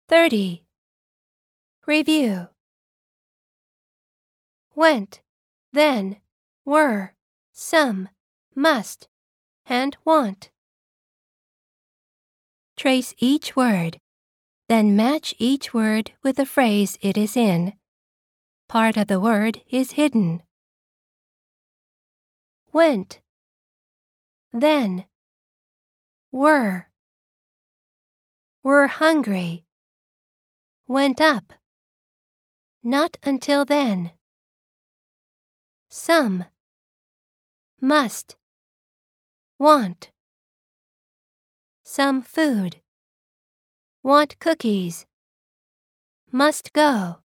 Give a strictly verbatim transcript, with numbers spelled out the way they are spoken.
thirty. Review. Went, then, were, some, must, and want. Trace each word, then match each word with the phrase it is in. Part of the word is hidden. Went, then, were, were hungry, went up, not until then. Some, must, want. Some food, want cookies, must go.